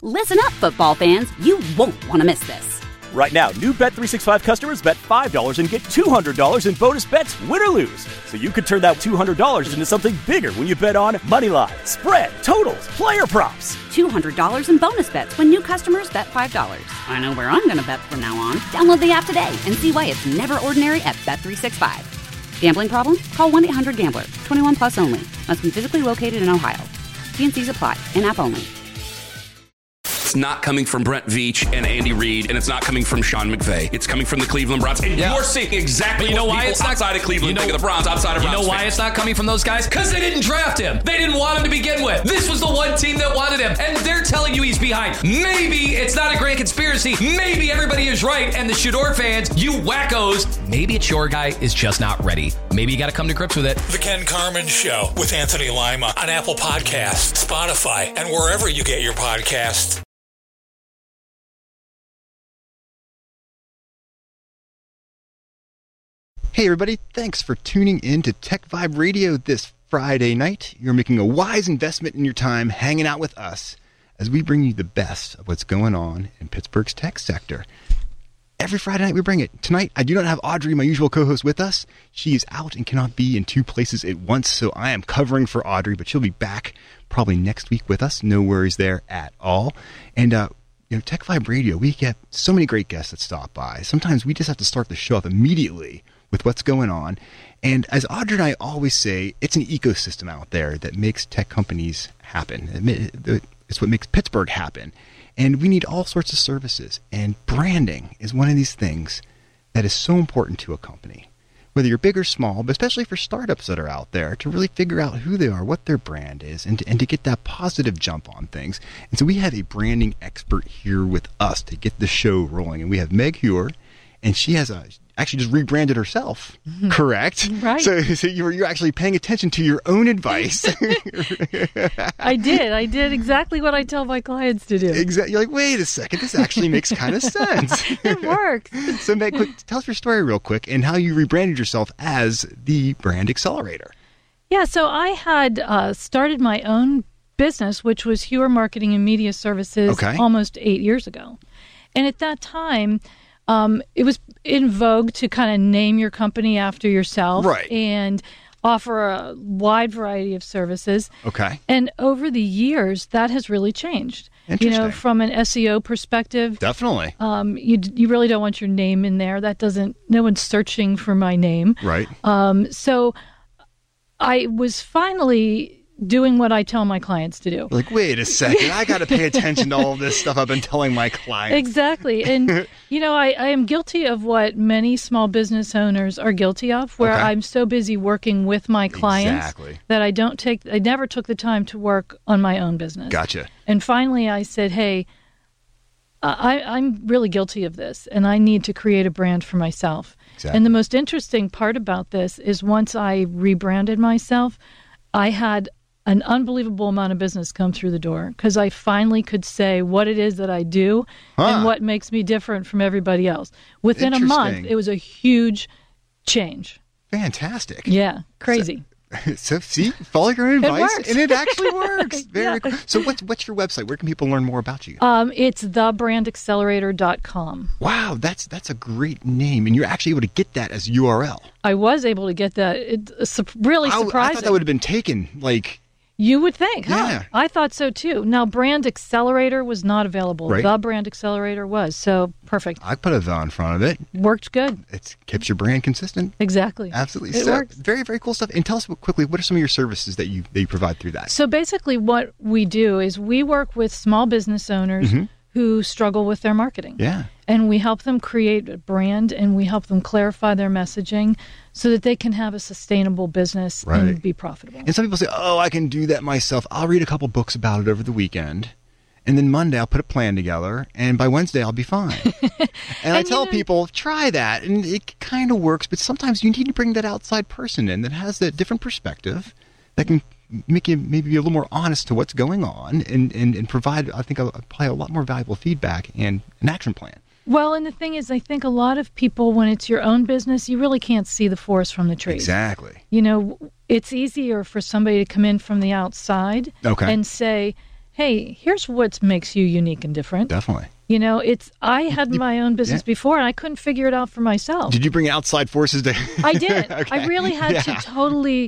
Listen up, football fans. You won't want to miss this. Right now, new Bet365 customers bet $5 and get $200 in bonus bets, win or lose. So you could turn that $200 into something bigger when you bet on money line, spread, totals, player props. $200 in bonus bets when new customers bet $5. I know where I'm going to bet from now on. Download the app today and see why it's never ordinary at Bet365. Gambling problem? Call 1-800-GAMBLER. 21 plus only. Must be physically located in Ohio. T&Cs apply. In-app only. It's not coming from Brent Veach and Andy Reid, and it's not coming from Sean McVay. It's coming from the Cleveland Browns. And you're seeing exactly what people outside of Cleveland think of the Browns, outside of Browns. You know why it's not coming from those guys? Because they didn't draft him. They didn't want him to begin with. This was the one team that wanted him, and they're telling you he's behind. Maybe it's not a grand conspiracy. Maybe everybody is right, and the Shador fans, you wackos, maybe it's your guy is just not ready. Maybe you got to come to grips with it. The Ken Carman Show with Anthony Lima on Apple Podcasts, Spotify, and wherever you get your podcasts. Hey everybody, thanks for tuning in to Tech Vibe Radio this Friday night. You're making a wise investment in your time hanging out with us as we bring you the best of what's going on in Pittsburgh's tech sector. Every Friday night we bring it. Tonight, I do not have Audrey, my usual co-host, with us. She is out and cannot be in two places at once, so I am covering for Audrey, but she'll be back probably next week with us. No worries there at all. And, Tech Vibe Radio, we get so many great guests that stop by. Sometimes we just have to start the show up immediately with what's going on. And as Audrey and I always say, it's an ecosystem out there that makes tech companies happen. It's what makes Pittsburgh happen. And we need all sorts of services. And branding is one of these things that is so important to a company. Whether you're big or small, but especially for startups that are out there, to really figure out who they are, what their brand is, and to get that positive jump on things. And so we have a branding expert here with us to get the show rolling. And we have Meg Huer, and she has actually just rebranded herself, correct? Right. So you're actually paying attention to your own advice. I did exactly what I tell my clients to do. Exactly. You're like, wait a second, this actually makes kind of sense. It works. So Meg, tell us your story real quick and how you rebranded yourself as the Brand Accelerator. Yeah, so I had started my own business, which was Huer Marketing and Media Services, almost 8 years ago. And at that time, it was in vogue to kind of name your company after yourself, right, and offer a wide variety of services. Okay. And over the years, that has really changed. Interesting. From an SEO perspective. Definitely. You really don't want your name in there. No one's searching for my name. Right. So I was finally doing what I tell my clients to do. Like, wait a second, I got to pay attention to all this stuff I've been telling my clients. Exactly. And, I am guilty of what many small business owners are guilty of, where I'm so busy working with my clients that I never took the time to work on my own business. Gotcha. And finally I said, hey, I'm really guilty of this, and I need to create a brand for myself. Exactly. And the most interesting part about this is once I rebranded myself, I had an unbelievable amount of business come through the door because I finally could say what it is that I do and what makes me different from everybody else. Within a month, it was a huge change. Fantastic. Yeah, crazy. So see, follow your own advice, works. and it actually works. Very cool. So what's your website? Where can people learn more about you? It's thebrandaccelerator.com. Wow, that's a great name, and you're actually able to get that as URL. I was able to get that. It's really surprising. I thought that would have been taken, like... You would think, huh? Yeah. I thought so too. Now, Brand Accelerator was not available. Right. The Brand Accelerator was, so perfect. I put a the in front of it. Worked good. It keeps your brand consistent. Exactly. Absolutely. It works. Very, very cool stuff. And tell us quickly, what are some of your services that you provide through that? So basically what we do is we work with small business owners who struggle with their marketing. Yeah. And we help them create a brand, and we help them clarify their messaging so that they can have a sustainable business and be profitable. And some people say, I can do that myself. I'll read a couple books about it over the weekend. And then Monday I'll put a plan together, and by Wednesday I'll be fine. And I tell people, try that, and it kind of works, but sometimes you need to bring that outside person in that has that different perspective that can make you maybe be a little more honest to what's going on and provide, I think, probably a lot more valuable feedback and an action plan. Well, and the thing is, I think a lot of people, when it's your own business, you really can't see the forest from the trees. Exactly. It's easier for somebody to come in from the outside and say, hey, here's what makes you unique and different. Definitely. You know, I had my own business before, and I couldn't figure it out for myself. Did you bring outside forces to? I did. Okay. I really had to totally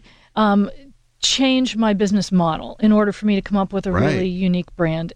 change my business model in order for me to come up with a really unique brand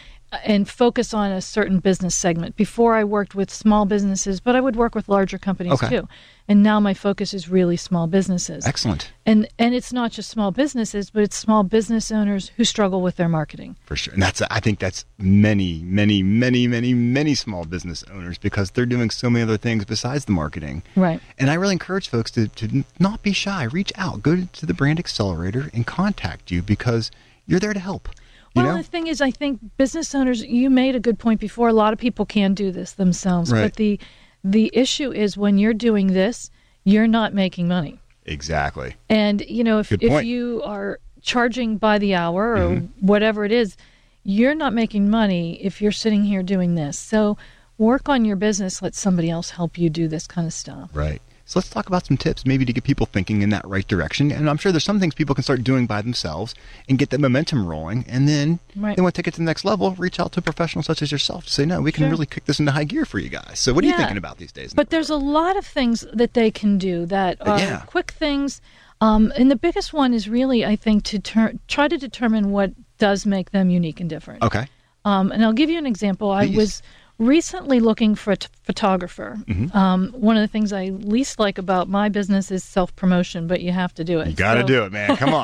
and focus on a certain business segment. Before I worked with small businesses, but I would work with larger companies too. And now my focus is really small businesses. Excellent. And it's not just small businesses, but it's small business owners who struggle with their marketing. For sure. And I think that's many, many, many, many, many small business owners, because they're doing so many other things besides the marketing. Right. And I really encourage folks to not be shy. Reach out. Go to the Brand Accelerator and contact you, because you're there to help. Well, the thing is, I think business owners, you made a good point before. A lot of people can do this themselves. Right. But the issue is when you're doing this, you're not making money. Exactly. And, you know, if you are charging by the hour or whatever it is, you're not making money if you're sitting here doing this. So work on your business. Let somebody else help you do this kind of stuff. Right. So let's talk about some tips maybe to get people thinking in that right direction. And I'm sure there's some things people can start doing by themselves and get that momentum rolling. And then they want to take it to the next level, reach out to a professional such as yourself to say, no, we can really kick this into high gear for you guys. So what are you thinking about these days? But there's a lot of things that they can do that are quick things. And the biggest one is really, I think, to try to determine what does make them unique and different. Okay. And I'll give you an example. Please. I was recently looking for a photographer. One of the things I least like about my business is self-promotion, but you have to do it. You got to do it, man. Come on.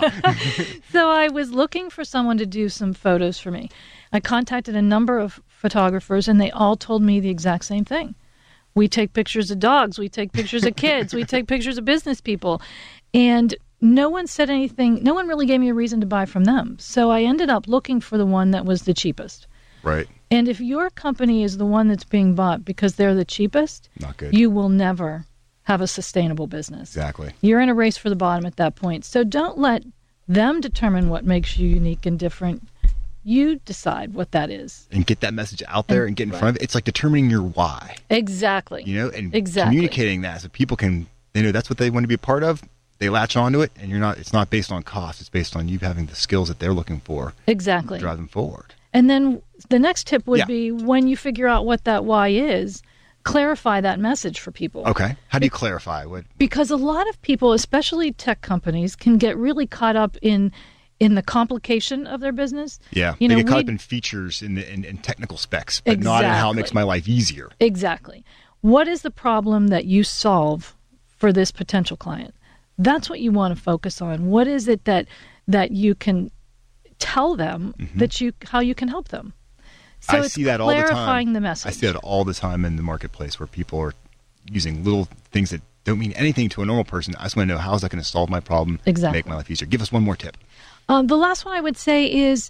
So I was looking for someone to do some photos for me. I contacted a number of photographers, and they all told me the exact same thing. We take pictures of dogs. We take pictures of kids. We take pictures of business people. And no one said anything. No one really gave me a reason to buy from them. So I ended up looking for the one that was the cheapest. Right. And if your company is the one that's being bought because they're the cheapest, not good. You will never have a sustainable business. Exactly. You're in a race for the bottom at that point. So don't let them determine what makes you unique and different. You decide what that is. And get that message out there and get in front of it. It's like determining your why. Exactly. You know, and communicating that so people can, they know that's what they want to be a part of. They latch onto it, and it's not based on cost. It's based on you having the skills that they're looking for. Exactly. To drive them forward. And then the next tip would be when you figure out what that why is, clarify that message for people. Okay. How do you clarify? Because a lot of people, especially tech companies, can get really caught up in the complication of their business. Yeah. They get caught up in features in technical specs, but not in how it makes my life easier. Exactly. What is the problem that you solve for this potential client? That's what you want to focus on. What is it that you can tell them how you can help them? So I see that all the time. Clarifying the message. I see that all the time in the marketplace where people are using little things that don't mean anything to a normal person. I just want to know, how is that going to solve my problem, make my life easier? Give us one more tip. The last one I would say is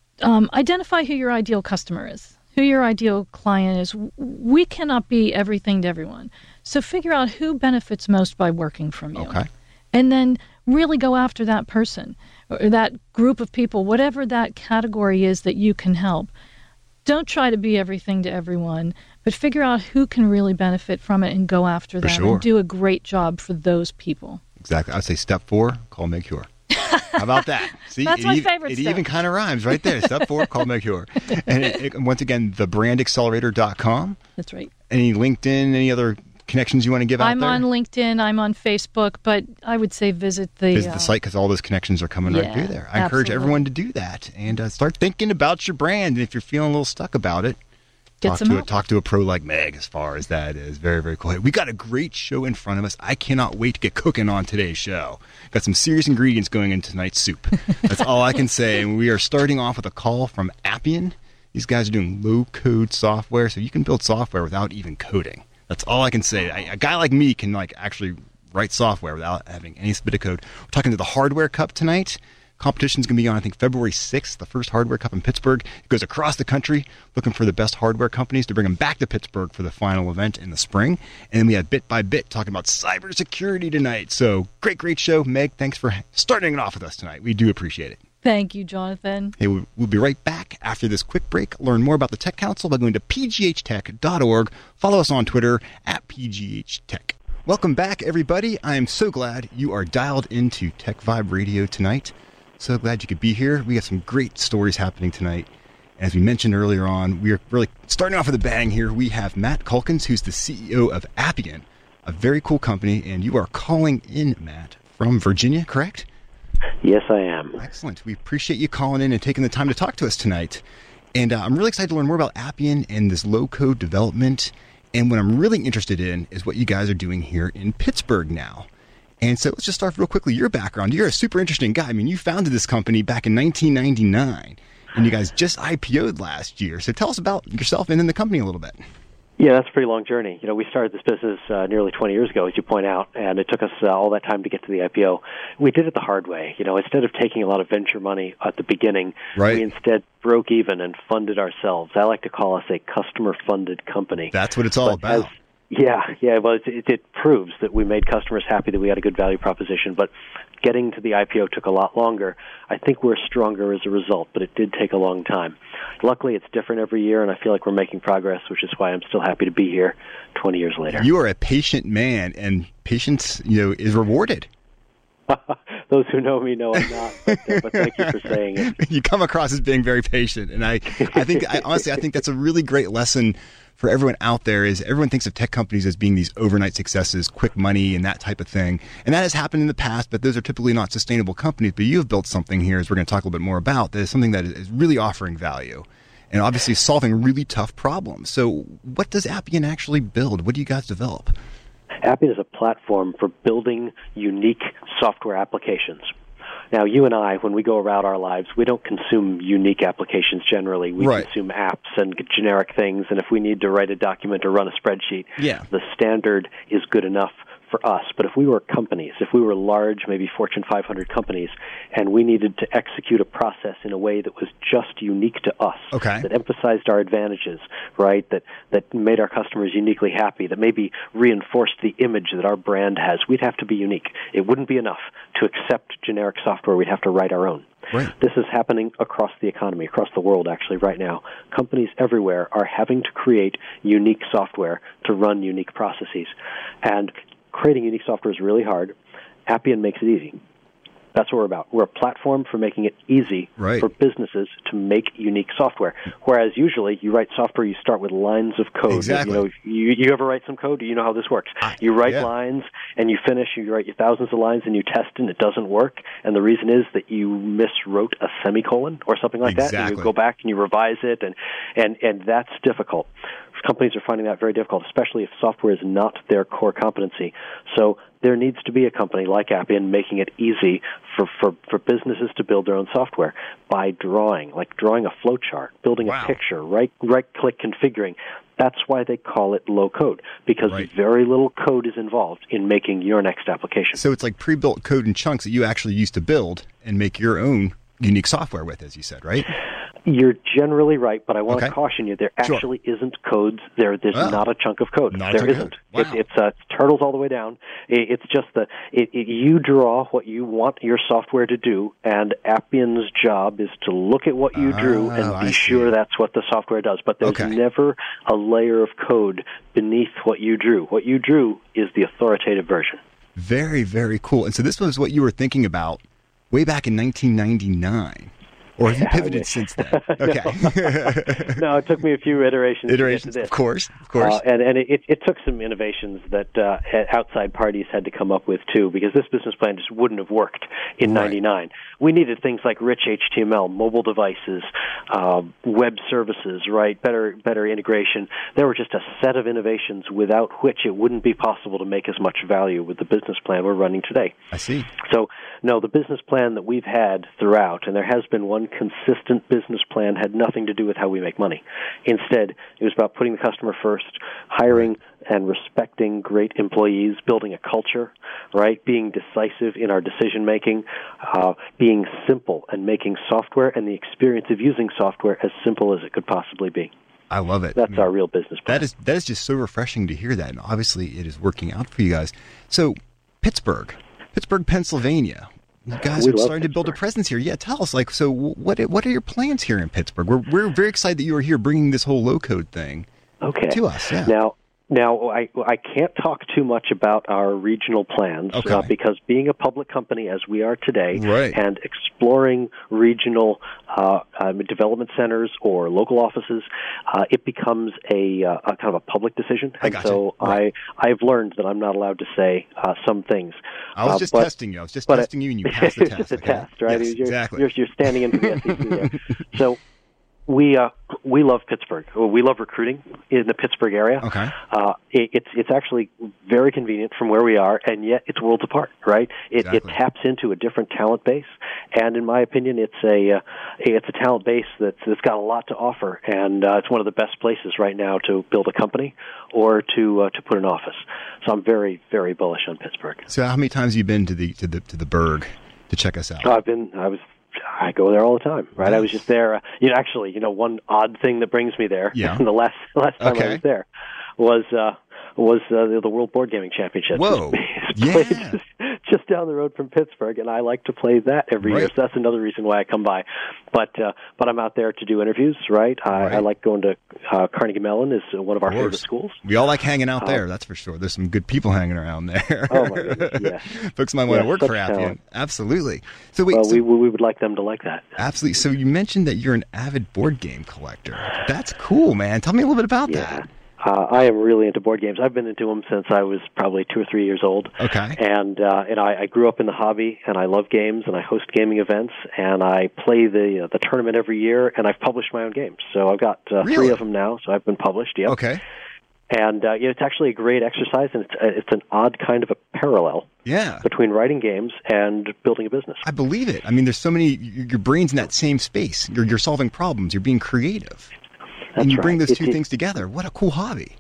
identify who your ideal customer is, who your ideal client is. We cannot be everything to everyone. So figure out who benefits most by working from you. Okay. And then really go after that person or that group of people, whatever that category is that you can help. Don't try to be everything to everyone, but figure out who can really benefit from it and go after that and do a great job for those people. Exactly. I'd say step 4, call Megcure. How about that? See, that's my favorite step. It even kind of rhymes right there. Step 4, call Megcure. And once again, thebrandaccelerator.com. That's right. Any LinkedIn, any other connections you want to give out there? I'm on LinkedIn, I'm on Facebook, but I would say visit the site, because all those connections are coming right through there. I encourage everyone to do that and start thinking about your brand. And if you're feeling a little stuck about it, talk to a pro like Meg as far as that is. Very, very cool. We got a great show in front of us. I cannot wait to get cooking on today's show. Got some serious ingredients going into tonight's soup. That's all I can say. And we are starting off with a call from Appian. These guys are doing low-code software, so you can build software without even coding. That's all I can say. A guy like me can actually write software without having any bit of code. We're talking to the Hardware Cup tonight. Competition's going to be on, I think, February 6th, the first Hardware Cup in Pittsburgh. It goes across the country, looking for the best hardware companies to bring them back to Pittsburgh for the final event in the spring. And then we have Bit by Bit talking about cybersecurity tonight. So great show. Meg, thanks for starting it off with us tonight. We do appreciate it. Thank you, Jonathan. Hey, we'll be right back after this quick break. Learn more about the Tech Council by going to pghtech.org. Follow us on Twitter @pghtech. Welcome back, everybody. I am so glad you are dialed into Tech Vibe Radio tonight. So glad you could be here. We got some great stories happening tonight. As we mentioned earlier on, we are really starting off with a bang here. We have Matt Calkins, who's the CEO of Appian, a very cool company, and you are calling in, Matt, from Virginia, correct? Yes, I am. Excellent. We appreciate you calling in and taking the time to talk to us tonight. And I'm really excited to learn more about Appian and this low-code development. And what I'm really interested in is what you guys are doing here in Pittsburgh now. And so let's just start real quickly. Your background. You're a super interesting guy. I mean, you founded this company back in 1999. And you guys just IPO'd last year. So tell us about yourself and then the company a little bit. Yeah, that's a pretty long journey. We started this business nearly 20 years ago, as you point out, and it took us all that time to get to the IPO. We did it the hard way. Instead of taking a lot of venture money at the beginning, we instead broke even and funded ourselves. I like to call us a customer-funded company. That's what it's all about. Well, it proves that we made customers happy, that we had a good value proposition, but getting to the IPO took a lot longer. I think we're stronger as a result, but it did take a long time. Luckily, it's different every year, and I feel like we're making progress, which is why I'm still happy to be here 20 years later. You are a patient man, and patience, is rewarded. Those who know me know I'm not, but thank you for saying it. You come across as being very patient, and I think that's a really great lesson for everyone out there. Is everyone thinks of tech companies as being these overnight successes, quick money, and that type of thing, and that has happened in the past, but those are typically not sustainable companies. But you have built something here, as we're going to talk a little bit more about, that is something that is really offering value and obviously solving really tough problems. So what does Appian actually build? What do you guys develop? Appian is a platform for building unique software applications. Now, you and I, when we go about our lives, we don't consume unique applications generally. We consume apps and generic things, and if we need to write a document or run a spreadsheet, the standard is good enough for us. But if we were companies, if we were large, maybe Fortune 500 companies, and we needed to execute a process in a way that was just unique to us, that emphasized our advantages, right, that made our customers uniquely happy, that maybe reinforced the image that our brand has, we'd have to be unique. It wouldn't be enough to accept generic software. We'd have to write our own. Right. This is happening across the economy, across the world actually right now. Companies everywhere are having to create unique software to run unique processes. And creating unique software is really hard. Appian makes it easy. That's what we're about. We're a platform for making it easy for businesses to make unique software. Whereas usually you write software, you start with lines of code. Exactly. You ever write some code? Do you know how this works? You write lines and you finish, you write your thousands of lines and you test and it doesn't work. And the reason is that you miswrote a semicolon or something like that. And you go back and you revise it and that's difficult. Companies are finding that very difficult, especially if software is not their core competency. So there needs to be a company like Appian making it easy for businesses to build their own software by drawing a flow chart, building a picture, right-click configuring. That's why they call it low code, because very little code is involved in making your next application. So it's like pre-built code in chunks that you actually used to build and make your own unique software with, as you said, right? You're generally right, but I want to caution you. There actually isn't codes. There's not a chunk of code. There isn't. Wow. It's turtles all the way down. It's just you draw what you want your software to do, and Appian's job is to look at what you drew and be sure that's what the software does. But there's never a layer of code beneath what you drew. What you drew is the authoritative version. Very, very cool. And so this was what you were thinking about way back in 1999. Or have you pivoted since then? Okay. No, it took me a few iterations to get to this. Of course. And it took some innovations that outside parties had to come up with, too, because this business plan just wouldn't have worked in 99. We needed things like rich HTML, mobile devices, web services, right, better integration. There were just a set of innovations without which it wouldn't be possible to make as much value with the business plan we're running today. I see. So, no, the business plan that we've had throughout, and there has been one consistent business plan, had nothing to do with how we make money. Instead, it was about putting the customer first, hiring and respecting great employees, building a culture, right, being decisive in our decision-making, being simple and making software and the experience of using software as simple as it could possibly be. I love it. That's our real business plan. That is just so refreshing to hear that, and obviously it is working out for you guys. So, Pittsburgh, Pennsylvania. You guys are starting to build a presence here. Yeah, tell us, so what are your plans here in Pittsburgh? We're very excited that you are here bringing this whole low-code thing to us. Yeah. Now, Now, I can't talk too much about our regional plans because being a public company as we are today and exploring regional development centers or local offices, it becomes a kind of a public decision. And so I've learned that I'm not allowed to say some things. I was just testing you. I was just testing you, and you passed the test. It's just a test, right? Yes, exactly. You're standing into the SEC there. So we love Pittsburgh. We love recruiting in the Pittsburgh area. Okay. It's actually very convenient from where we are, and yet it's worlds apart, right? It taps into a different talent base, and in my opinion, it's a talent base that's got a lot to offer, and it's one of the best places right now to build a company or to put an office. So I'm very, very bullish on Pittsburgh. So how many times have you been to the Burgh to check us out? I go there all the time, right? I was just there. One odd thing that brings me there, the last time I was there, was the World Board Gaming Championship. Whoa! Just down the road from Pittsburgh, and I like to play that every year. So that's another reason why I come by. But I'm out there to do interviews, right? I like going to Carnegie Mellon is one of our favorite schools. We all like hanging out there, that's for sure. There's some good people hanging around there. Oh my goodness, yes. Folks might want to work for Appian. Absolutely. So we would like them to like that. Absolutely. So you mentioned that you're an avid board game collector. That's cool, man. Tell me a little bit about that. I am really into board games. I've been into them since I was probably 2 or 3 years old. Okay. And I grew up in the hobby, and I love games, and I host gaming events, and I play the tournament every year, and I've published my own games. So I've got 3 of them now, so I've been published, yep. Okay. And it's actually a great exercise, and it's an odd kind of a parallel between writing games and building a business. I believe it. I mean, there's so many, your brain's in that same space. You're solving problems. You're being creative. And you bring those two things together. What a cool hobby.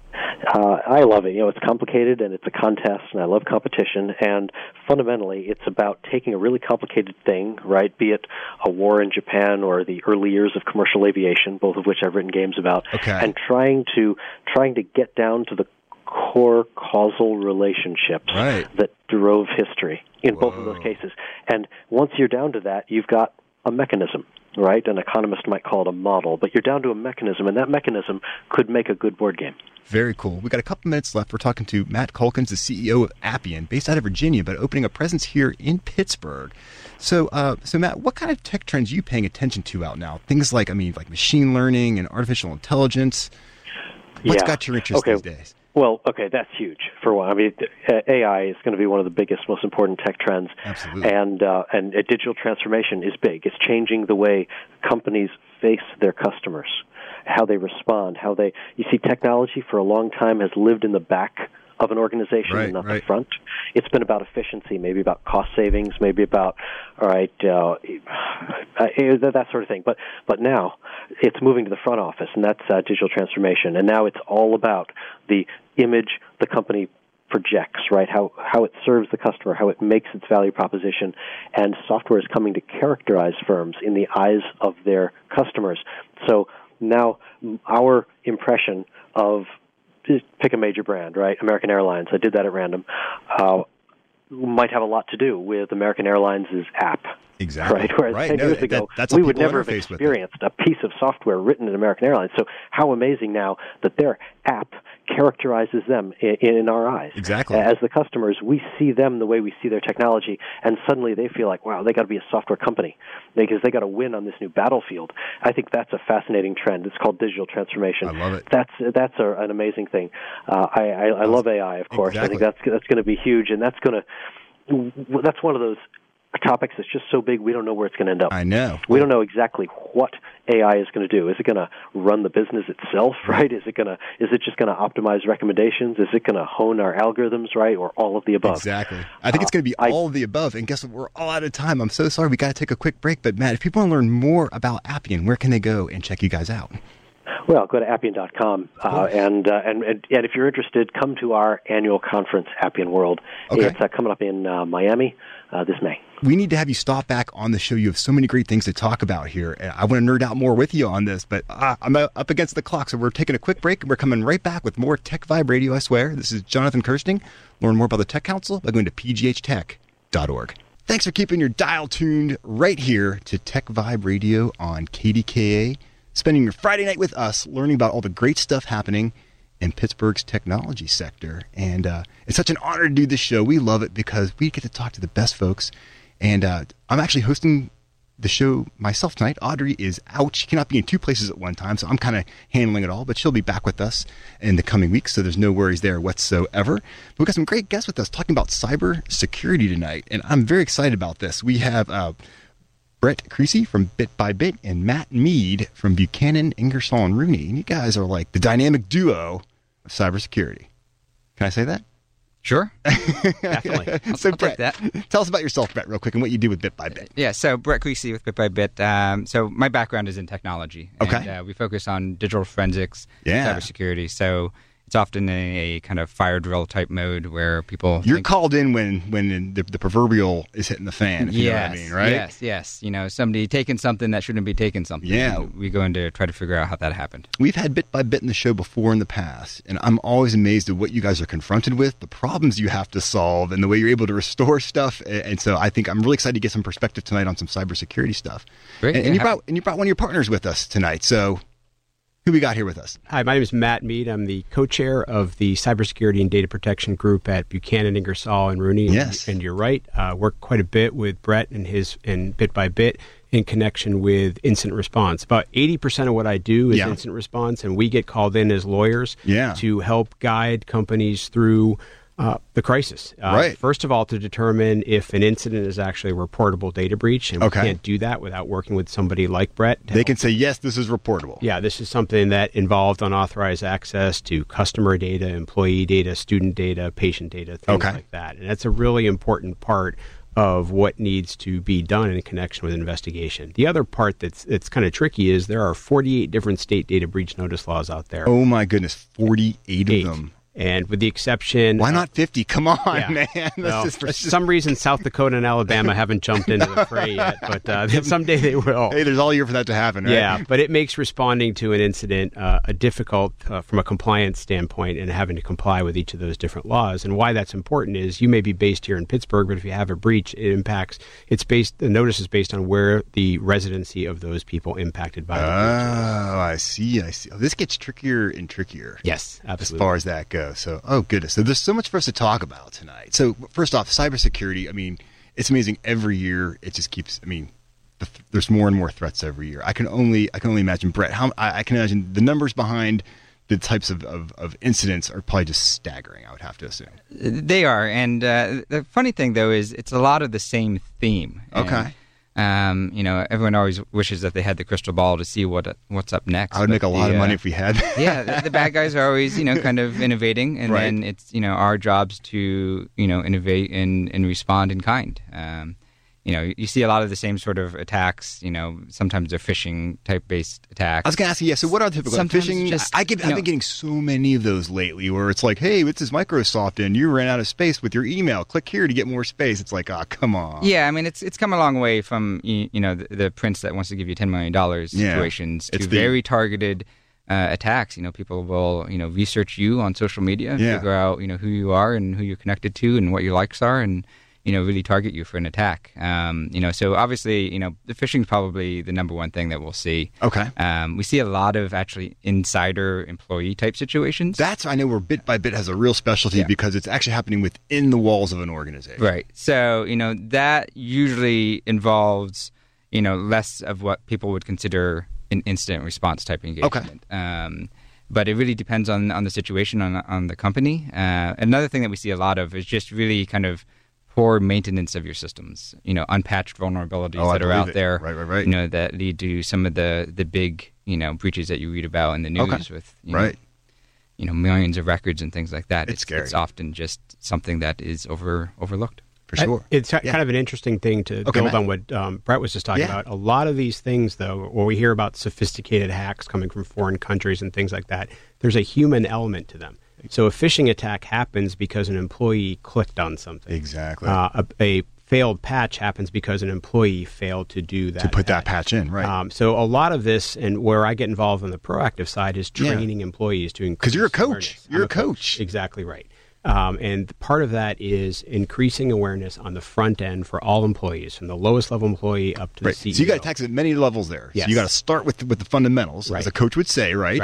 I love it. It's complicated, and it's a contest, and I love competition. And fundamentally, it's about taking a really complicated thing, right, be it a war in Japan or the early years of commercial aviation, both of which I've written games about, and trying to get down to the core causal relationships that drove history in both of those cases. And once you're down to that, you've got a mechanism. Right? An economist might call it a model, but you're down to a mechanism, and that mechanism could make a good board game. Very cool. We've got a couple minutes left. We're talking to Matt Calkins, the CEO of Appian, based out of Virginia, but opening a presence here in Pittsburgh. So Matt, what kind of tech trends are you paying attention to out now? Things like machine learning and artificial intelligence. What's got your interest these days? Well, that's huge for one. I mean, AI is going to be one of the biggest, most important tech trends. Absolutely. And digital transformation is big. It's changing the way companies face their customers, how they respond, you see, technology for a long time has lived in the back of an organization and not the front. It's been about efficiency, maybe about cost savings, maybe about, that sort of thing. But now it's moving to the front office, and that's digital transformation. And now it's all about the image the company projects, right? How it serves the customer, how it makes its value proposition, and software is coming to characterize firms in the eyes of their customers. So now our impression of, pick a major brand, right? American Airlines. I did that at random. Might have a lot to do with American Airlines' app. Exactly. Right. Whereas 10 years ago, we would never have experienced a piece of software written in American Airlines. So how amazing now that their app characterizes them in our eyes. Exactly. As the customers, we see them the way we see their technology, and suddenly they feel like, wow, they got to be a software company because they got to win on this new battlefield. I think that's a fascinating trend. It's called digital transformation. I love it. That's an amazing thing. I love AI, of course. Exactly. I think that's going to be huge, and that's one of those topics that's just so big we don't know where it's going to end up. I know. We don't know exactly what AI is going to do. Is it going to run the business itself, right? Is it just going to optimize recommendations? Is it going to hone our algorithms, right? Or all of the above? Exactly. I think it's going to be all of the above. And guess what? We're all out of time. I'm so sorry. We got to take a quick break. But Matt, if people want to learn more about Appian, where can they go and check you guys out? Well, go to Appian.com, and if you're interested, come to our annual conference, Appian World. Okay. It's coming up in Miami this May. We need to have you stop back on the show. You have so many great things to talk about here. I want to nerd out more with you on this, but I'm up against the clock, so we're taking a quick break. We're coming right back with more Tech Vibe Radio, I swear. This is Jonathan Kirsting. Learn more about the Tech Council by going to pghtech.org. Thanks for keeping your dial tuned right here to Tech Vibe Radio on KDKA. Spending your Friday night with us, learning about all the great stuff happening in Pittsburgh's technology sector. And it's such an honor to do this show. We love it because we get to talk to the best folks. And I'm actually hosting the show myself tonight. Audrey is out. She cannot be in two places at one time, so I'm kind of handling it all, but she'll be back with us in the coming weeks, so there's no worries there whatsoever. But we've got some great guests with us talking about cyber security tonight, and I'm very excited about this. We have Brett Creasy from Bit by Bit and Matt Mead from Buchanan, Ingersoll & Rooney. And you guys are like the dynamic duo of cybersecurity. Can I say that? Sure. Definitely. So I'll Brett, take that. Tell us about yourself, Brett, real quick, and what you do with Bit by Bit. Yeah, so Brett Creasy with Bit by Bit. So my background is in technology. Okay. And, we focus on digital forensics, Yeah. cybersecurity. So it's often a kind of fire drill type mode where people... You're called in when the proverbial is hitting the fan, if you know what I mean, right? Yes. You know, somebody taking something that shouldn't be taking something. Yeah. And we go in to try to figure out how that happened. We've had Bit by Bit in the show before in the past, and I'm always amazed at what you guys are confronted with, the problems you have to solve, and the way you're able to restore stuff. And so I think I'm really excited to get some perspective tonight on some cybersecurity stuff. Great. And you brought one of your partners with us tonight. So who we got here with us? Hi, my name is Matt Mead. I'm the co-chair of the Cybersecurity and Data Protection Group at Buchanan, Ingersoll & Rooney. Yes. And you're right. Work quite a bit with Brett and Bit by Bit in connection with incident response. About 80% of what I do is incident response, and we get called in as lawyers to help guide companies through the crisis. Right. First of all, to determine if an incident is actually a reportable data breach, and we can't do that without working with somebody like Brett. They can say, yes, this is reportable. Yeah, this is something that involved unauthorized access to customer data, employee data, student data, patient data, things like that. And that's a really important part of what needs to be done in connection with investigation. The other part that's kind of tricky is there are 48 different state data breach notice laws out there. Oh, my goodness, 48 of them. And with the exception... Why not 50? Come on, man. For some reason, South Dakota and Alabama haven't jumped into the fray yet, but someday they will. Hey, there's all year for that to happen, right? Yeah, but it makes responding to an incident difficult from a compliance standpoint and having to comply with each of those different laws. And why that's important is you may be based here in Pittsburgh, but if you have a breach, the notice is based on where the residency of those people impacted by the breach is. I see. Oh, this gets trickier and trickier. Yes, absolutely. As far as that goes. So, oh goodness. So there's so much for us to talk about tonight. So first off, cybersecurity, I mean, it's amazing. Every year it just keeps, there's more and more threats every year. I can only imagine, Brett, I can imagine the numbers behind the types of incidents are probably just staggering, I would have to assume. They are. And the funny thing, though, is it's a lot of the same theme. Okay. Everyone always wishes that they had the crystal ball to see what's up next. I would make a lot of money if we had. Yeah, the bad guys are always, kind of innovating, and then it's, our jobs to, innovate and respond in kind. You see a lot of the same sort of attacks. Sometimes they're phishing type based attacks. I was going to ask you, so what are typical phishing? I've been getting so many of those lately, where it's like, hey, it's this Microsoft, and you ran out of space with your email. Click here to get more space. It's like, oh, come on. Yeah, it's come a long way from the prince that wants to give you $10 million situations to very targeted attacks. People will research you on social media, figure out who you are and who you're connected to and what your likes are, and really target you for an attack. So obviously, the phishing is probably the number one thing that we'll see. Okay. We see a lot of actually insider employee type situations. I know where Bit by Bit has a real specialty because it's actually happening within the walls of an organization. Right. So, that usually involves, less of what people would consider an incident response type engagement. Okay. But it really depends on the situation, on the company. Another thing that we see a lot of is just really kind of poor maintenance of your systems, unpatched vulnerabilities that are out there, right. That lead to some of the big, breaches that you read about in the news with, millions of records and things like that. It's scary. It's often just something that is overlooked. For sure. It's kind of an interesting thing to build on what Brett was just talking about. A lot of these things, though, where we hear about sophisticated hacks coming from foreign countries and things like that, there's a human element to them. So a phishing attack happens because an employee clicked on something. Exactly. A failed patch happens because an employee failed to do that. To put that patch in, right. So a lot of this, and where I get involved on the proactive side, is training employees to increase because you're a coach. Awareness. You're a coach. Exactly right. And part of that is increasing awareness on the front end for all employees, from the lowest level employee up to the CEO. So you got to tax at many levels there. Yes. So you got to start with the fundamentals, as a coach would say, right? Right.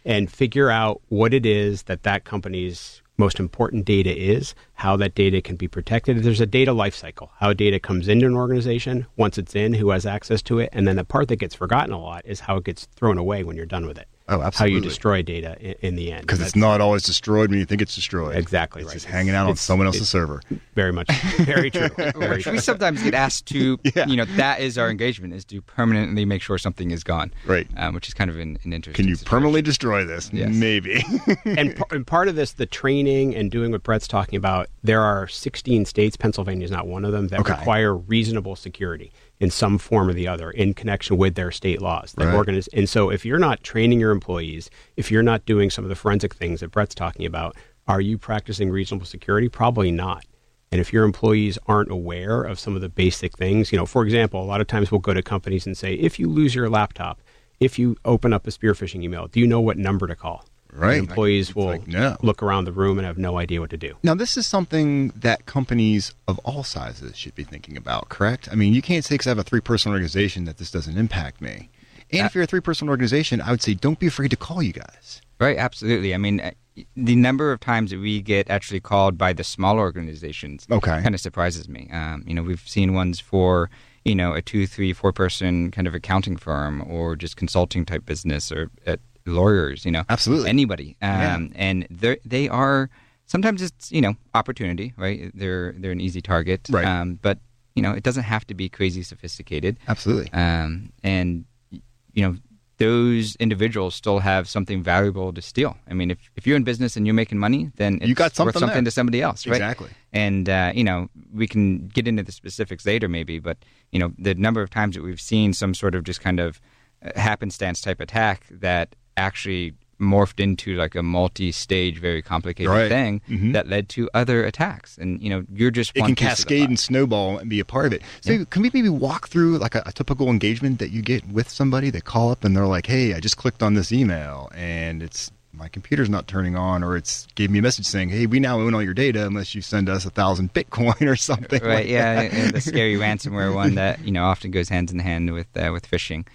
and figure out what it is that company's most important data is, how that data can be protected. There's a data life cycle, how data comes into an organization, once it's in, who has access to it, and then the part that gets forgotten a lot is how it gets thrown away when you're done with it. Oh, absolutely. How you destroy data in the end. Because it's not always destroyed when you think it's destroyed. Exactly it's right. Just hanging out on someone else's server. Very much. Very true. Very We sometimes get asked to, that is our engagement, is to permanently make sure something is gone. Right. Which is kind of an interesting Can you situation. permanently destroy this? Yes. Maybe. and part of this, the training and doing what Brett's talking about, there are 16 states, Pennsylvania is not one of them, that require reasonable security in some form or the other in connection with their state laws. And so if you're not training your employees, if you're not doing some of the forensic things that Brett's talking about, are you practicing reasonable security? Probably not. And if your employees aren't aware of some of the basic things, for example, a lot of times we'll go to companies and say, if you lose your laptop, if you open up a spear phishing email, do you know what number to call? Right. And employees will look around the room and have no idea what to do. Now, this is something that companies of all sizes should be thinking about, correct? I mean, you can't say because I have a 3-person organization that this doesn't impact me. And if you're a 3-person organization, I would say don't be afraid to call you guys. Right, absolutely. I mean, the number of times that we get actually called by the smaller organizations kind of surprises me. We've seen ones for, a 2, 3, 4-person kind of accounting firm or just consulting type business or lawyers, absolutely anybody. And they are, sometimes it's, opportunity, right? They're an easy target. Right. But, it doesn't have to be crazy sophisticated. Absolutely. And, those individuals still have something valuable to steal. I mean, if you're in business and you're making money, then it's you got worth something to somebody else, right? Exactly. And, we can get into the specifics later maybe, but, the number of times that we've seen some sort of just kind of happenstance type attack that actually morphed into like a multi-stage, very complicated thing that led to other attacks. And, you're just one It can cascade and snowball and be a part of it. So can we maybe walk through like a typical engagement that you get with somebody? They call up and they're like, hey, I just clicked on this email and my computer's not turning on, or it's gave me a message saying, hey, we now own all your data unless you send us 1,000 Bitcoin or something. Right, the scary ransomware one that, often goes hand in hand with phishing.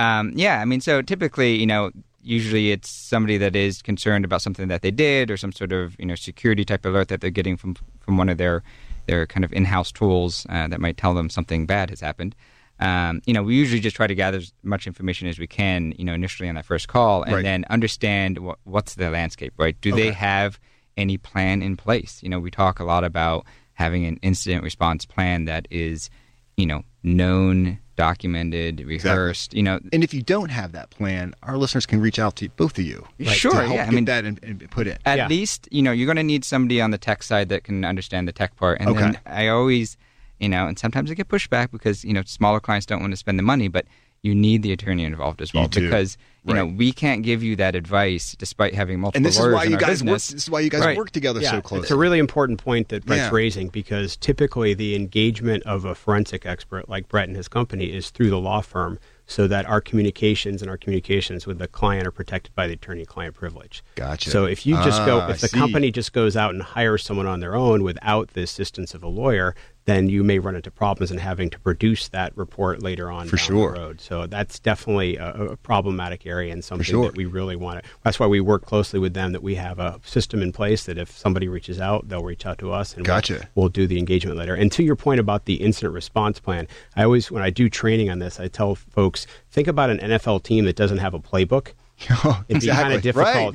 So typically, usually it's somebody that is concerned about something that they did or some sort of, security type alert that they're getting from one of their kind of in-house tools that might tell them something bad has happened. We usually just try to gather as much information as we can, initially on that first call and then understand what's the landscape, right? Do they have any plan in place? We talk a lot about having an incident response plan that is, known, documented, rehearsed, And if you don't have that plan, our listeners can reach out to both of you. Sure, to help get that and put in. At least, you're going to need somebody on the tech side that can understand the tech part. And then I always, and sometimes I get pushback because, smaller clients don't want to spend the money, but you need the attorney involved as well because, we can't give you that advice despite having multiple lawyers in our business. This is why you guys work together so closely. It's a really important point that Brett's raising because typically the engagement of a forensic expert like Brett and his company is through the law firm so that our communications with the client are protected by the attorney-client privilege. Gotcha. So if you just if the company just goes out and hires someone on their own without the assistance of a lawyer, then you may run into problems in having to produce that report later on down the road. So that's definitely a problematic area and something that we really want to. That's why we work closely with them, that we have a system in place that if somebody reaches out, they'll reach out to us and we'll do the engagement later. And to your point about the incident response plan, I always, when I do training on this, I tell folks, think about an NFL team that doesn't have a playbook. It'd be kind of difficult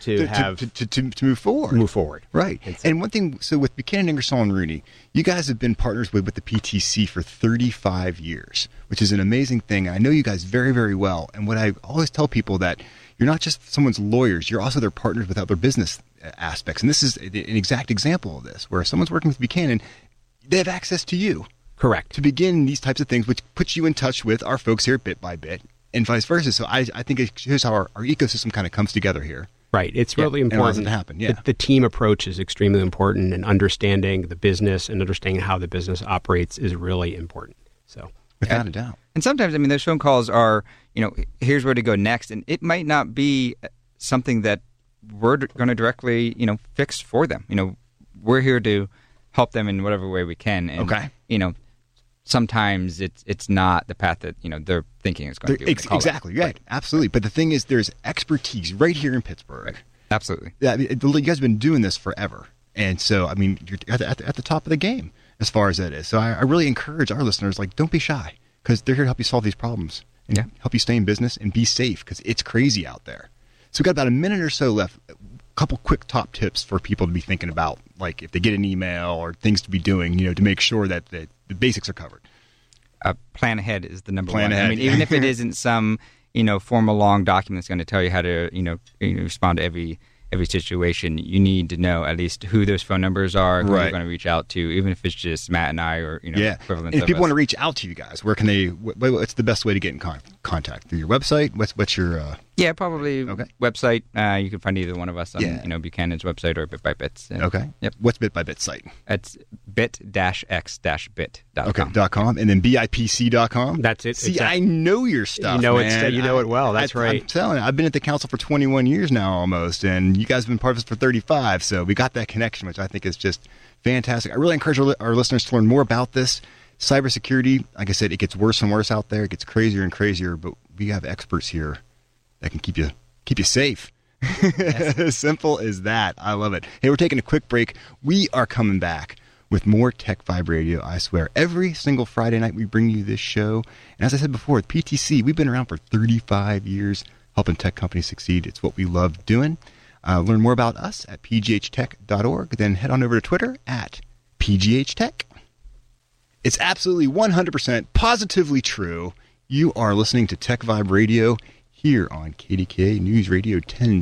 to move forward. Move forward. Right. And one thing, so with Buchanan, Ingersoll, and Rooney, you guys have been partners with the PTC for 35 years, which is an amazing thing. I know you guys very, very well. And what I always tell people that you're not just someone's lawyers, you're also their partners with other business aspects. And this is an exact example of this, where someone's working with Buchanan, they have access to you. Correct. To begin these types of things, which puts you in touch with our folks here at Bit by Bit. And vice versa. So I think it shows how our ecosystem kind of comes together here. Right. It's really important to happen. Yeah. The team approach is extremely important, and understanding the business and understanding how the business operates is really important. So without a doubt. And sometimes, those phone calls are, here's where to go next. And it might not be something that we're going to directly, fix for them. We're here to help them in whatever way we can. And, sometimes it's not the path that they're thinking is going to be. Exactly, right. Absolutely. But the thing is, there's expertise right here in Pittsburgh. Right. Absolutely. Yeah, you guys have been doing this forever, and so you're at the top of the game as far as that is. So I really encourage our listeners, don't be shy, because they're here to help you solve these problems and help you stay in business and be safe, because it's crazy out there. So we've got about a minute or so left. A couple quick top tips for people to be thinking about, if they get an email or things to be doing, to make sure that the basics are covered. Plan ahead is the number one. Plan ahead. Even if it isn't some, formal long document that's going to tell you how to, respond to every situation, you need to know at least who those phone numbers are, who you're going to reach out to, even if it's just Matt and I or equivalent. And if people want to reach out to you guys, where can they? What's the best way to get in contact? Through your website? What's your? Probably website. You can find either one of us on Buchanan's website or Bit by Bits. Okay. Yep. What's Bit by Bits site? It's bit-x-bit.com. Okay. .com and then bipc.com. That's it. See, I know your stuff. You know it well. That's right. I'm telling you, I've been at the council for 21 years now almost, and you guys have been part of this for 35. So we got that connection, which I think is just fantastic. I really encourage our listeners to learn more about this. Cybersecurity, like I said, it gets worse and worse out there. It gets crazier and crazier, but we have experts here that can keep you safe. Yes. As simple as that. I love it. Hey, we're taking a quick break. We are coming back with more Tech Vibe Radio. I swear, every single Friday night we bring you this show. And as I said before, with PTC, we've been around for 35 years helping tech companies succeed. It's what we love doing. Learn more about us at pghtech.org. Then head on over to Twitter at pghtech. It's absolutely 100% positively true. You are listening to Tech Vibe Radio here on KDKA News Radio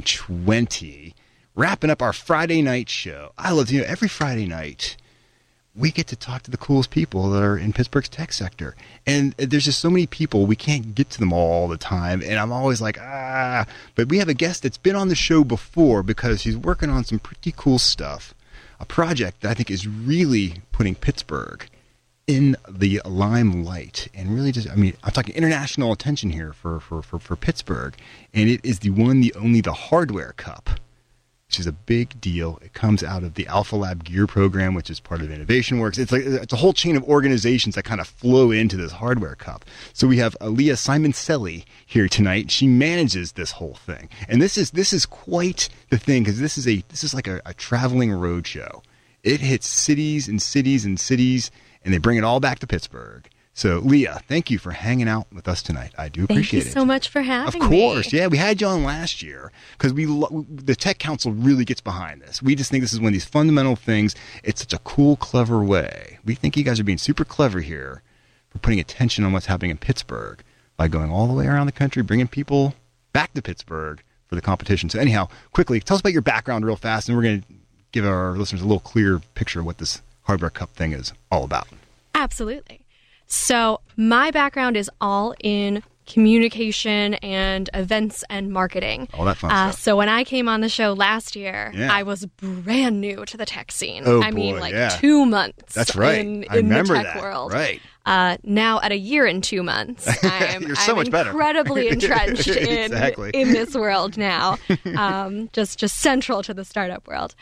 1020. Wrapping up our Friday night show. I love every Friday night we get to talk to the coolest people that are in Pittsburgh's tech sector. And there's just so many people, we can't get to them all the time. And I'm always like, But we have a guest that's been on the show before because he's working on some pretty cool stuff. A project that I think is really putting Pittsburgh in the limelight, and really I'm talking international attention here for Pittsburgh, and it is the only Hardware Cup, which is a big deal. It comes out of the Alpha Lab Gear program, which is part of InnovationWorks. It's a whole chain of organizations that kind of flow into this Hardware Cup. So we have Leah Simoncelli here tonight. She manages this whole thing, and this is quite the thing, because this is like a traveling road show. It hits cities and cities and cities, and they bring it all back to Pittsburgh. So, Leah, thank you for hanging out with us tonight. I do appreciate it. Thank you so much for having me. Of course. Yeah, we had you on last year because the Tech Council really gets behind this. We just think this is one of these fundamental things. It's such a cool, clever way. We think you guys are being super clever here for putting attention on what's happening in Pittsburgh by going all the way around the country, bringing people back to Pittsburgh for the competition. So, anyhow, quickly, tell us about your background real fast, and we're going to give our listeners a little clearer picture of what this Hardware Cup thing is all about. Absolutely. So my background is all in communication and events and marketing. All that fun stuff. So when I came on the show last year, I was brand new to the tech scene. Oh, I mean, 2 months. That's right. In the tech world. Right. Now at a year and 2 months, I'm much better. Incredibly entrenched Exactly. in this world now. Just central to the startup world.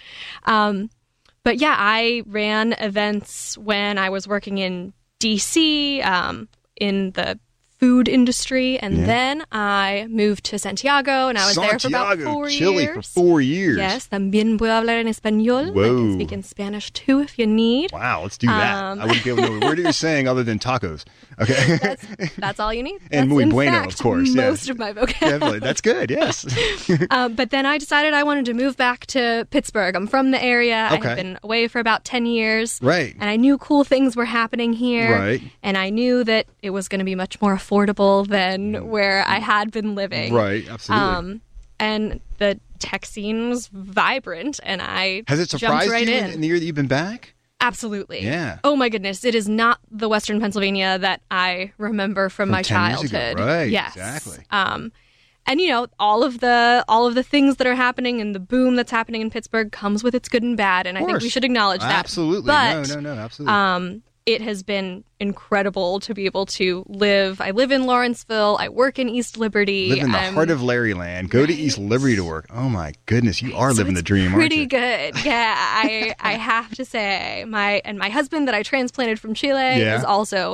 But yeah, I ran events when I was working in DC, in the food industry, and then I moved to Santiago, and I was there for about 4 years. Chile for 4 years. Yes, también puedo hablar en español. Whoa. I can speak in Spanish too if you need. Wow, let's do that. I wouldn't be able to know a word you're saying other than tacos. Okay. That's all you need. And muy bueno, of course. Most of my vocabulary. Definitely. That's good, yes. But then I decided I wanted to move back to Pittsburgh. I'm from the area. Okay. I had been away for about 10 years. Right. And I knew cool things were happening here. Right. And I knew that it was going to be much more affordable than where I had been living. Right, absolutely. And the tech scene was vibrant, and I Has it surprised jumped right you in the year that you've been back? Absolutely. Yeah. Oh my goodness, it is not the Western Pennsylvania that I remember from my 10 years childhood. ago. Right. Yes. Exactly. And all of the things that are happening and the boom that's happening in Pittsburgh comes with its good and bad, and I think we should acknowledge that. Absolutely. But, no, absolutely. It has been incredible to be able to live. I live in Lawrenceville. I work in East Liberty. Live in the heart of Larryland. Go to East Liberty to work. Oh my goodness, you are living the dream, aren't you? Pretty good. Yeah, I have to say, my husband that I transplanted from Chile is also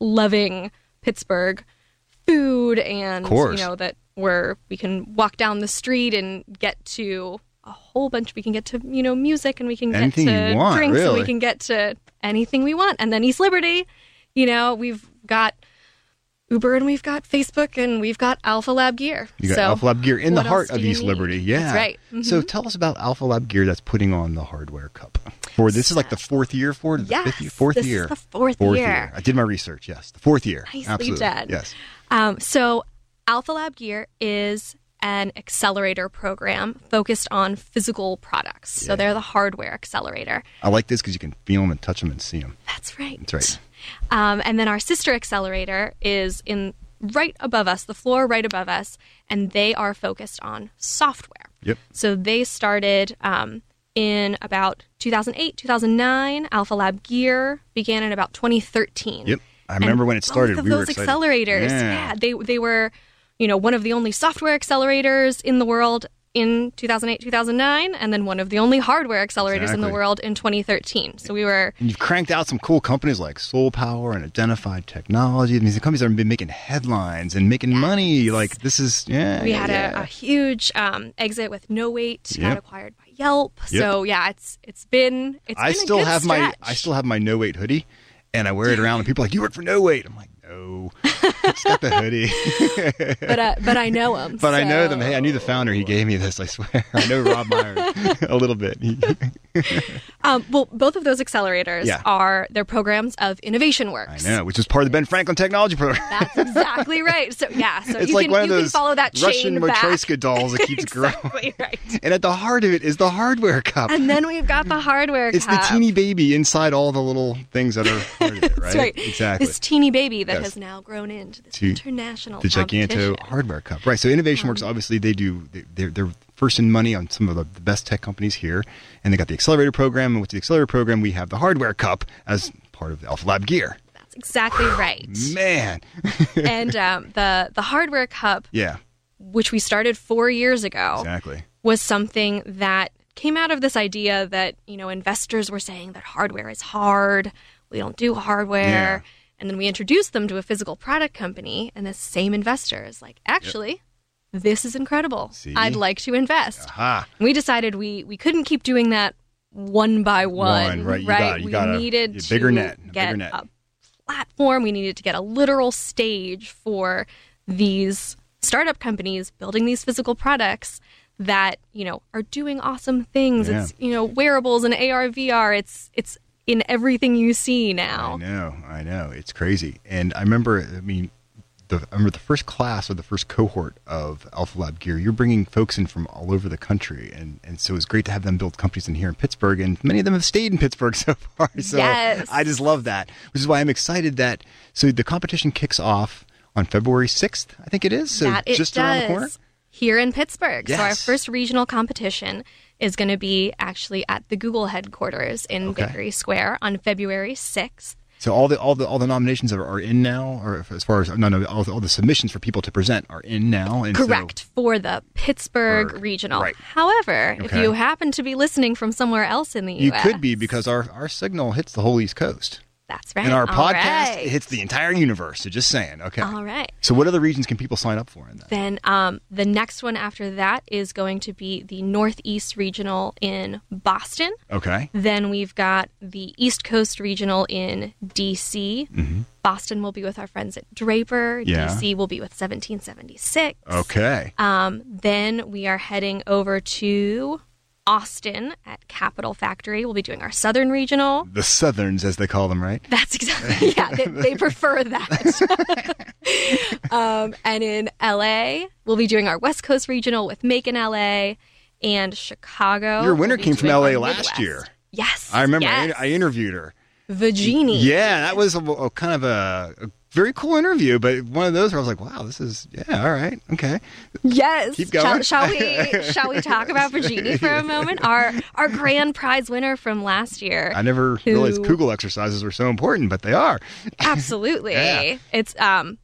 loving Pittsburgh food, and that we can walk down the street and get to a whole bunch. We can get to music, and we can anything get to want, drinks, really. and we can get to anything we want. And then East Liberty, we've got Uber, and we've got Facebook, and we've got Alpha Lab Gear. You got Alpha Lab Gear in the heart of East Liberty. Yeah. That's right. Mm-hmm. So tell us about Alpha Lab Gear that's putting on the Hardware Cup. This is like the fourth year for it? Yes. Fourth year. Is the fourth year. I did my research, yes. The fourth year. Nicely Absolutely. done. Yes. So Alpha Lab Gear is an accelerator program focused on physical products. Yeah. So they're the hardware accelerator. I like this because you can feel them and touch them and see them. That's right. That's right. And then our sister accelerator is right above us, the floor right above us, and they are focused on software. Yep. So they started in about 2008, 2009. Alpha Lab Gear began in about 2013. Yep. I remember when it started. Both of those accelerators, they were, one of the only software accelerators in the world in 2008, 2009, and then one of the only hardware accelerators in the world in 2013. So we were... And you've cranked out some cool companies like Soul Power and Identified Technology. These companies that have been making headlines and making money. Like, this is... We had a huge exit with No Wait, got acquired by Yelp. Yep. So, it's been a good stretch. I still have my No Wait hoodie, and I wear it around, and people are like, you work for No Wait. I'm like, no, it's not the hoodie. but I know him. But I know them. Hey, I knew the founder. He gave me this, I swear. I know Rob Myers a little bit. Well, both of those accelerators are their programs of InnovationWorks. I know, which is part of the Ben Franklin Technology Program. That's exactly right. So it's like one of those follow that Russian chain back. Matryoshka dolls that keeps exactly growing. Right. And at the heart of it is the Hardware Cup. And then we've got the Hardware Cup. It's the teeny baby inside all the little things that are part of it, right? That's right. Exactly. This teeny baby that has now grown into this international competition. The Giganto Hardware Cup. Right. So InnovationWorks, obviously, they're first in money on some of the best tech companies here. And they got the Accelerator Program. And with the Accelerator Program, we have the Hardware Cup as part of the Alpha Lab Gear. That's exactly right. Man. And the Hardware Cup, which we started 4 years ago, was something that came out of this idea that, investors were saying that hardware is hard. We don't do hardware. Yeah. And then we introduced them to a physical product company, and the same investor is like, actually, this is incredible. See? I'd like to invest. Aha. And we decided we couldn't keep doing that one by one. Right. You needed to bigger net, get a platform. We needed to get a literal stage for these startup companies building these physical products that, are doing awesome things. Yeah. It's, wearables and AR, VR. It's in everything you see now. I know. It's crazy. And I remember, the first class or the first cohort of Alpha Lab Gear, you're bringing folks in from all over the country. And so it's great to have them build companies in here in Pittsburgh. And many of them have stayed in Pittsburgh so far. So I just love that, which is why I'm excited so the competition kicks off on February 6th, I think it is. So around the corner. Here in Pittsburgh. Yes. So our first regional competition is going to be actually at the Google headquarters in Vickery Square on February 6th. So all the nominations are in now, or as far as all the submissions for people to present are in now. And correct, for the Pittsburgh regional. Right. However, if you happen to be listening from somewhere else in the U.S., you could be, because our signal hits the whole East Coast. That's right. And our podcast hits the entire universe. So just saying. Okay. All right. So what other regions can people sign up for in that? Then the next one after that is going to be the Northeast Regional in Boston. Okay. Then we've got the East Coast Regional in D.C. Mm-hmm. Boston will be with our friends at Draper. Yeah. D.C. will be with 1776. Okay. Then we are heading over to Austin at Capital Factory. We'll be doing our Southern Regional. The Southerns, as they call them, right? That's exactly, they prefer that. And in LA, we'll be doing our West Coast Regional with Make in LA, and Chicago. Your winner came from LA last year. Yes. I remember I interviewed her. Virginie. Yeah, that was a kind of a very cool interview, but one of those where I was like, wow, this is, all right, okay. Yes. Keep going. Shall we talk about Virginie for a moment? Our grand prize winner from last year. I never realized Kugel exercises were so important, but they are. Absolutely. Yeah. It's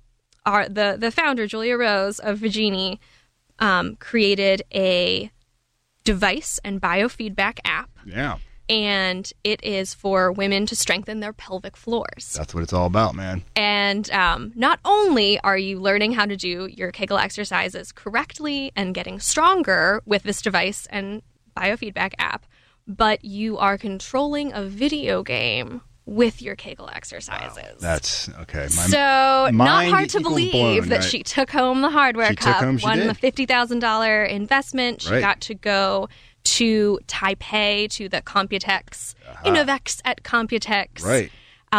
the founder, Julia Rose of Virginie, created a device and biofeedback app. Yeah. and it is for women to strengthen their pelvic floors. That's what it's all about, man. And not only are you learning how to do your Kegel exercises correctly and getting stronger with this device and biofeedback app, but you are controlling a video game with your Kegel exercises. Wow. That's okay. Not hard to believe that she took home the hardware cup, won the $50,000 investment. She got to go to Taipei, to the Computex, Innovex at Computex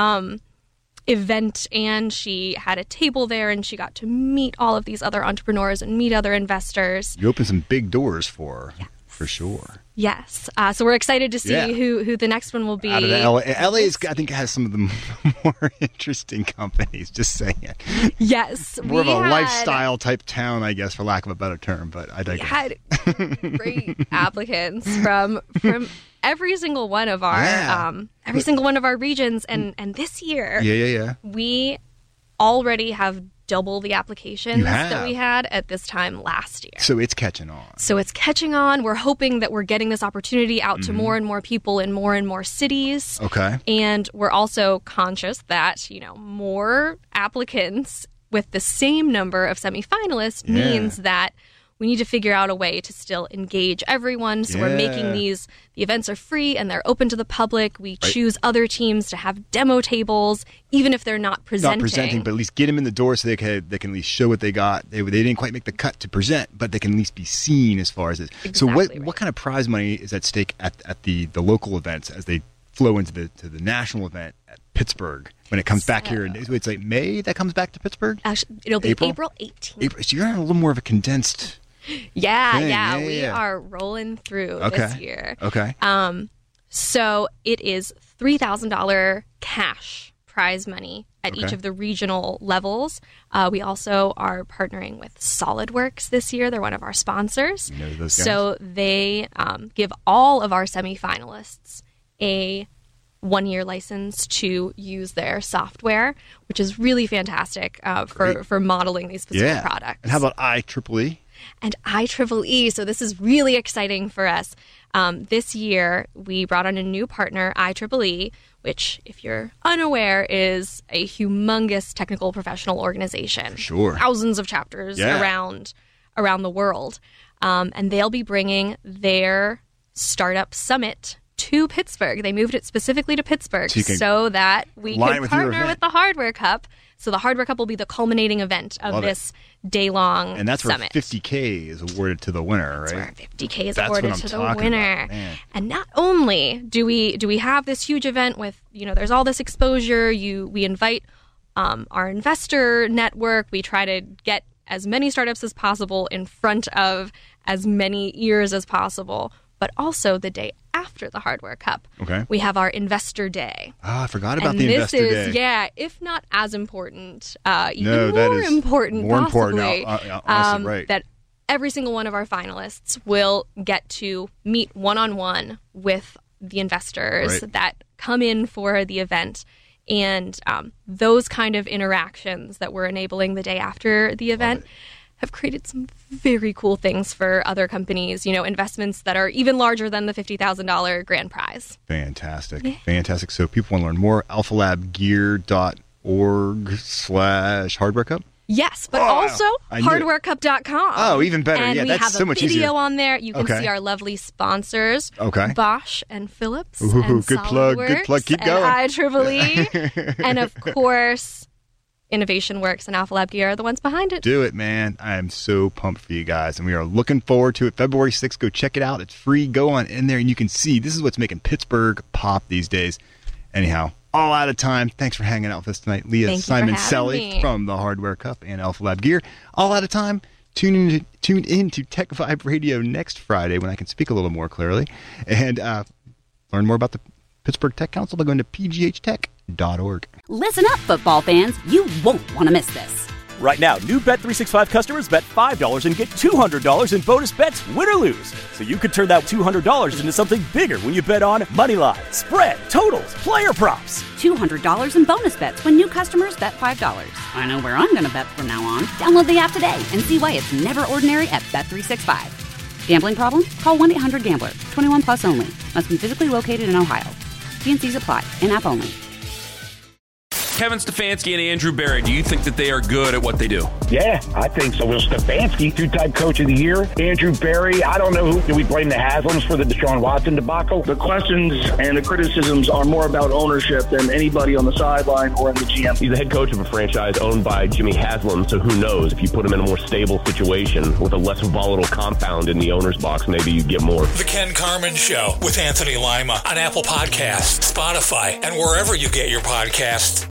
event, and she had a table there, and she got to meet all of these other entrepreneurs and meet other investors. You opened some big doors for her, for sure. Yes. So we're excited to see who the next one will be. Out of the LA I think, has some of the more interesting companies, just saying. Yes. More of a lifestyle type town, I guess, for lack of a better term, but I digress. We had great applicants from every single one of our regions, and this year we already have double the applications that we had at this time last year. So it's catching on. We're hoping that we're getting this opportunity out to more and more people in more and more cities. Okay. And we're also conscious that, more applicants with the same number of semifinalists means that we need to figure out a way to still engage everyone. So we're making the events are free and they're open to the public. We choose other teams to have demo tables, even if they're not presenting. Not presenting, but at least get them in the door so they can at least show what they got. They didn't quite make the cut to present, but they can at least be seen as far as this. Exactly so what kind of prize money is at stake at the local events as they flow into the national event at Pittsburgh? When it comes back here, it's like May that comes back to Pittsburgh? Actually, it'll be April 18th. So you're on a little more of a condensed... We are rolling through this year. Okay. So it is $3,000 cash prize money at each of the regional levels. We also are partnering with SolidWorks this year. They're one of our sponsors. You know those guys? So they give all of our semifinalists a 1-year license to use their software, which is really fantastic for modeling these specific products. And how about IEEE? And IEEE. So this is really exciting for us. This year, we brought on a new partner, IEEE, which, if you're unaware, is a humongous technical professional organization. Sure. Thousands of chapters around the world. And they'll be bringing their startup summit to Pittsburgh. They moved it specifically to Pittsburgh so that we can partner with the Hardware Cup. So the Hardware Cup will be the culminating event of this day-long summit. And that's where $50K is awarded to the winner, right? That's where $50K is awarded to the winner. And not only do we have this huge event with, there's all this exposure. We invite our investor network. We try to get as many startups as possible in front of as many ears as possible. But also the day after the Hardware Cup, we have our Investor Day. I forgot about the Investor Day. This is, if not as important, even more important, possibly, honestly, right. That every single one of our finalists will get to meet one-on-one with the investors that come in for the event. And those kind of interactions that we're enabling the day after the event have created some very cool things for other companies, investments that are even larger than the $50,000 grand prize. Fantastic. Yeah. Fantastic. So people want to learn more, alphalabgear.org/Hardware Cup? Yes, but also hardwarecup.com. Oh, even better. And that's so much easier. We have a video on there. You can see our lovely sponsors, Bosch and Philips, and good plug. Good plug. Keep going. IEEE. And of course, Innovation Works and Alpha Lab Gear are the ones behind it. Do it, man. I am so pumped for you guys, and we are looking forward to it. February 6th, go check it out. It's free. Go on in there, and you can see this is what's making Pittsburgh pop these days. Anyhow, all out of time. Thanks for hanging out with us tonight. Leah Simon-Selly from the Hardware Cup and Alpha Lab Gear. All out of time. Tune in to Tech Vibe Radio next Friday when I can speak a little more clearly. And learn more about the Pittsburgh Tech Council by going to pghtech.org. Listen up, football fans. You won't want to miss this. Right now, new Bet365 customers bet $5 and get $200 in bonus bets, win or lose. So you could turn that $200 into something bigger when you bet on money line, spread, totals, player props. $200 in bonus bets when new customers bet $5. I know where I'm going to bet from now on. Download the app today and see why it's never ordinary at Bet365. Gambling problem? Call 1-800-GAMBLER. 21 plus only. Must be physically located in Ohio. T&Cs apply. In-app only. Kevin Stefanski and Andrew Berry, do you think that they are good at what they do? Yeah, I think so. Will Stefanski, two-time coach of the year. Andrew Berry, I don't know who. Do we blame the Haslams for the Deshaun Watson debacle? The questions and the criticisms are more about ownership than anybody on the sideline or in the GM. He's the head coach of a franchise owned by Jimmy Haslam, so who knows? If you put him in a more stable situation with a less volatile compound in the owner's box, maybe you get more. The Ken Carman Show with Anthony Lima on Apple Podcasts, Spotify, and wherever you get your podcasts.